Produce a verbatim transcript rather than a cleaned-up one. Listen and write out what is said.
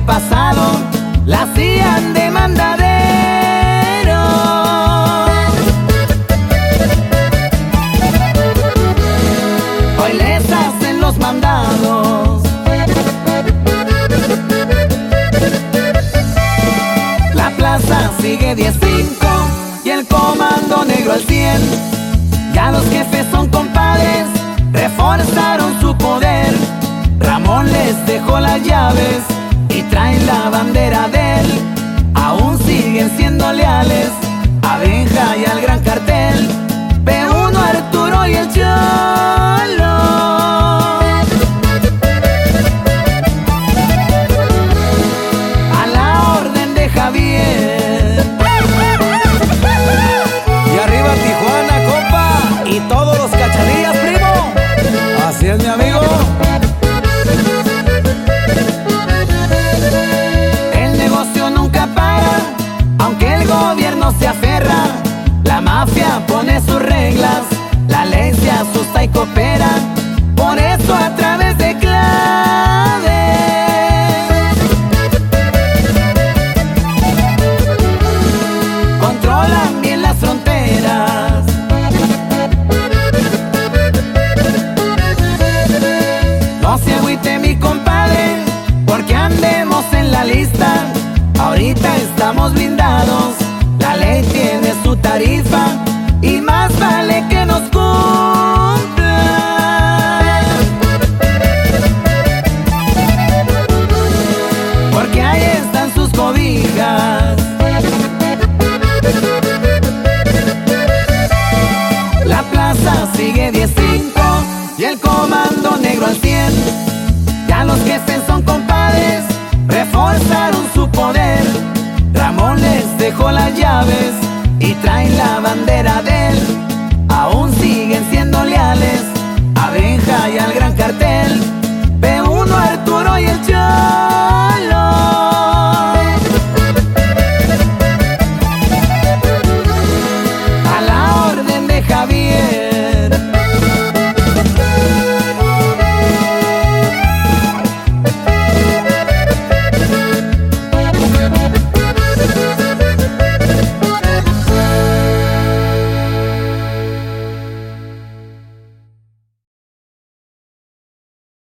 pasado la hacían de mandadero. Hoy les hacen los mandados. La plaza sigue diez cinco y el comando negro al cien. Ya los jefes son compadres, reforzaron su poder. Ramón les dejó las llaves y traen la bandera de él. Aún siguen siendo leales a Benja y al gran cartel. P uno, Arturo y el Cholo. A la orden de Javier. Y arriba Tijuana, compa, y todos los cachanillas, primo. Así es, mi amigo. El negocio nunca para, aunque el gobierno se aferra. La mafia pone sus reglas, la ley se asusta y coopera. Por eso a través de claves controlan bien las fronteras. No se agüite mi compadre, porque andemos en la lista. Ahorita estamos blindados, la ley tiene su tarifa y más vale que nos cumpla. Porque ahí están sus cobijas. La plaza sigue diez cinco y el comando negro al cien. Ya los jefes son compadres, reforzaron su poder. Ramón les dejó las llaves y traen la bandera.